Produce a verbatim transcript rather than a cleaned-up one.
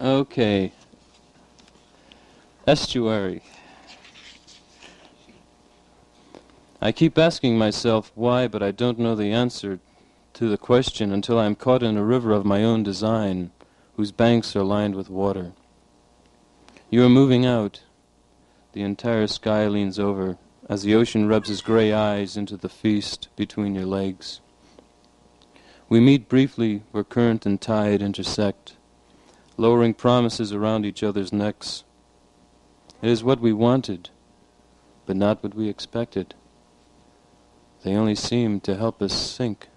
Okay. Estuary. I keep asking myself why, but I don't know the answer to the question until I am caught in a river of my own design, whose banks are lined with water. You are moving out. The entire sky leans over, as the ocean rubs his grey eyes into the feast between your legs. We meet briefly where current and tide intersect, lowering promises around each other's necks. It is what we wanted, but not what we expected. They only seem to help us sink.